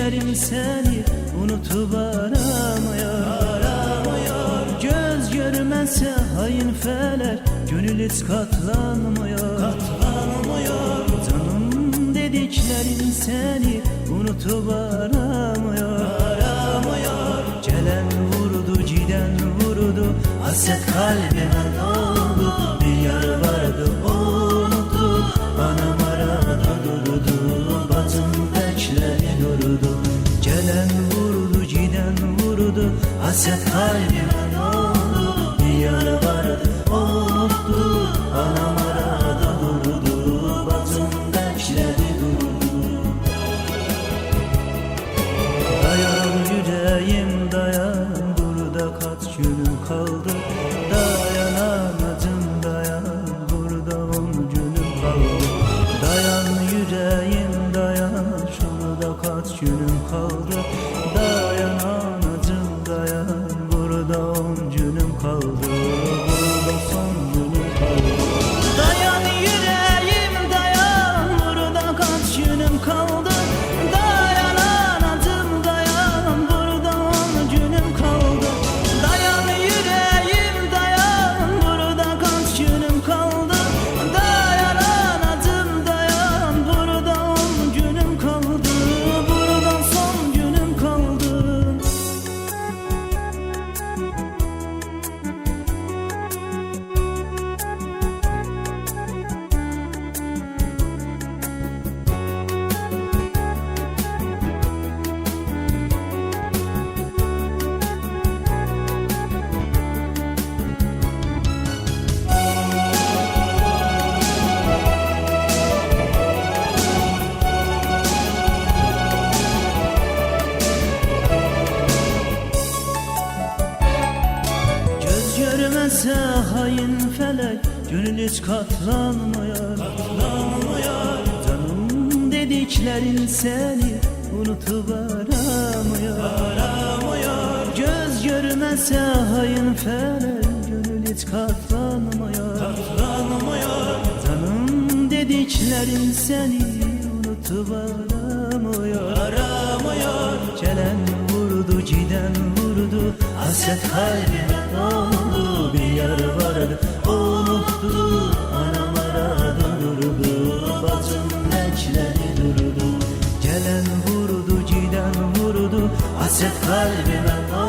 dediklerim seni unutup aramıyor. Göz görmezse hain felek, gönül hiç katlanmıyor. Canım dediklerim seni unutup aramıyor. Gelen vurdu, giden vurdu, hasret kalbime doldu. Bir yar vardı unuttu, anam arada durdu, bacım bekleri durdu. Gelen vurdu, giden vurdu, hasret kalbime doldu. Bir yar vardı unuttu, anam arada durdu, bacım bekleri durdu. Dayan yüreğim dayan, burada kaç günüm kaldı. Dayan anacım dayan, burada 10 günüm kaldı. Dayan yüreğim dayan, şurada kaç günüm kaldı. Dayan anacım dayan, burada 10 günüm kaldı. Burada son günüm kaldı. Dayan yüreğim dayan, burada kaç günüm kaldı. Dayan anacım dayan, burada 10 günüm kaldı. Dayan yüreğim dayan, burada kaç günüm kaldı. Dayan anacım dayan, burada 10 günüm kaldı. Burada son günüm kaldı. Göz görmezse hain felek, gönül hiç katlanmıyor. Canım dediklerin seni unutup aramıyor. Göz görmezse hain felek, gönül hiç katlanmıyor. Canım dediklerin seni unutup aramıyor. Gelen vurdu, giden vurdu, hasret kalbime doldu. Bir yar vardı unuttu, anam arada durdu, bacım bekleri durdu. Gelen vurdu, giden vurdu, hasret kalbime doldu.